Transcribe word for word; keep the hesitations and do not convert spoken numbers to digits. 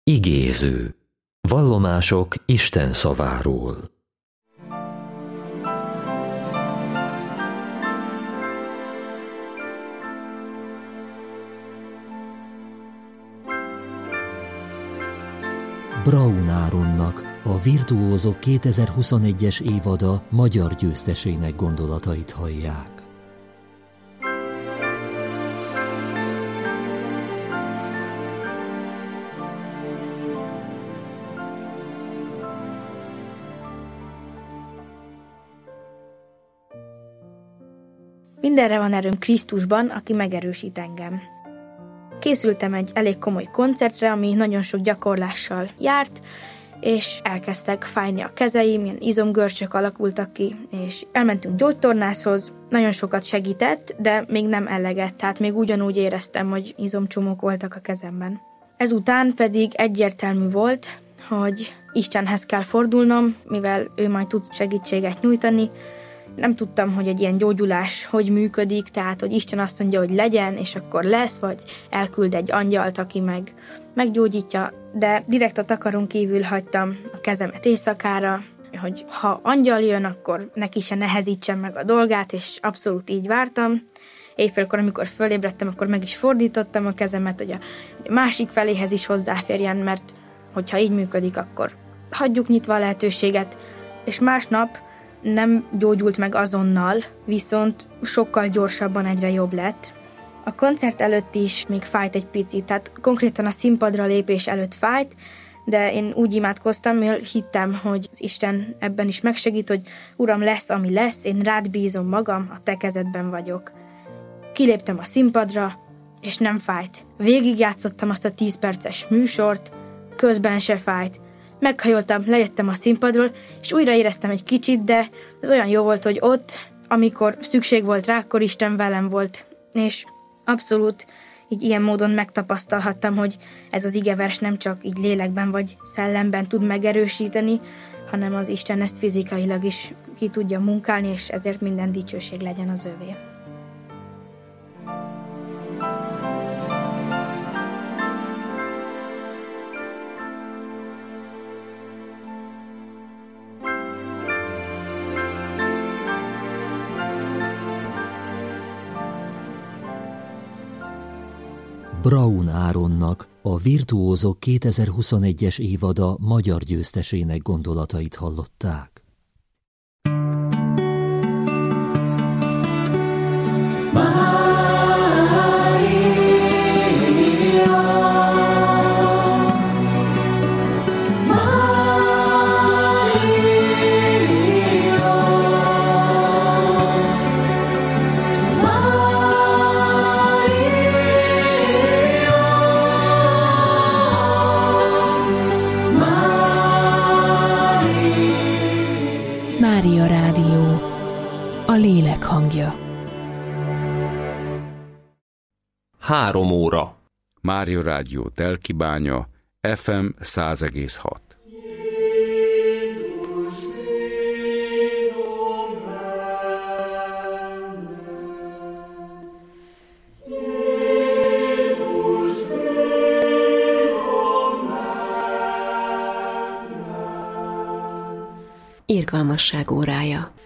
Igéző. Vallomások Isten szaváról. Braun Áronnak, a Virtuózok kétezer-huszonegyes évada magyar győztesének gondolatait hallják. Mindenre van erőm Krisztusban, aki megerősít engem. Készültem egy elég komoly koncertre, ami nagyon sok gyakorlással járt, és elkezdtek fájni a kezeim, ilyen izomgörcsök alakultak ki, és elmentünk gyógytornászhoz, nagyon sokat segített, de még nem eleget, tehát még ugyanúgy éreztem, hogy izomcsomók voltak a kezemben. Ezután pedig egyértelmű volt, hogy Istenhez kell fordulnom, mivel ő majd tud segítséget nyújtani. Nem tudtam, hogy egy ilyen gyógyulás hogy működik, tehát, hogy Isten azt mondja, hogy legyen, és akkor lesz, vagy elküld egy angyalt, aki meg meggyógyítja, de direkt a takaron kívül hagytam a kezemet éjszakára, hogy ha angyal jön, akkor neki se nehezítsen meg a dolgát, és abszolút így vártam. Éjfélkor, amikor fölébredtem, akkor meg is fordítottam a kezemet, hogy a másik feléhez is hozzáférjen, mert hogyha így működik, akkor hagyjuk nyitva a lehetőséget, és másnap nem gyógyult meg azonnal, viszont sokkal gyorsabban egyre jobb lett. A koncert előtt is még fájt egy picit, tehát konkrétan a színpadra lépés előtt fájt, de én úgy imádkoztam, mert hittem, hogy az Isten ebben is megsegít, hogy Uram, lesz, ami lesz, én rád bízom magam, a te kezedben vagyok. Kiléptem a színpadra, és nem fájt. Végigjátszottam azt a tíz perces műsort, közben se fájt. Meghajoltam, lejöttem a színpadról, és újra éreztem egy kicsit, de ez olyan jó volt, hogy ott, amikor szükség volt rá, akkor Isten velem volt. És abszolút így ilyen módon megtapasztalhattam, hogy ez az igevers nem csak így lélekben vagy szellemben tud megerősíteni, hanem az Isten ezt fizikailag is ki tudja munkálni, és ezért minden dicsőség legyen az övé. Braun Áronnak, a Virtuózok kétezer-huszonegyes évada magyar győztesének gondolatait hallották. Mária Rádió, a lélek hangja. Három óra. Mária Rádió Telkibánya, ef em száz egész hat. Irgalmasság órája.